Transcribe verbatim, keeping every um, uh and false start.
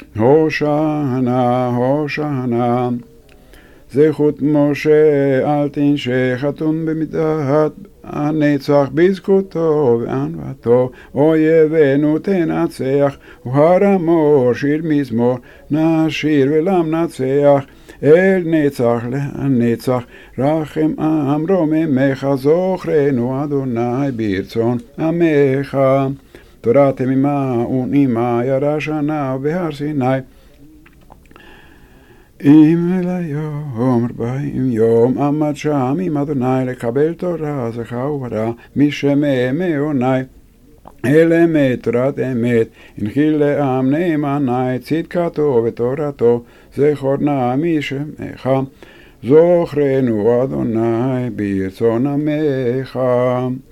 הושענא, הושענא. זכות משה אל תנשה חתום במידת הנצח בזכותו וענוותו. אויבינו תנצח והרמור שיר מזמור נשיר ולמנצח אל נצח לנצח. רחם עם רוממך זוכרנו אדוני ברצון עמך. תורה תמימה ונעימה ירשנה בהר סיני. אם ליום ארבעים יום עמד שם עם אדוני לקבל תורה זכה וברא משמי מעוני. אל אמת תורת אמת הנחיל לעם נאמני צדקתו ותורתו זכור נא משמך. זוכרנו אדוני ברצון עמך.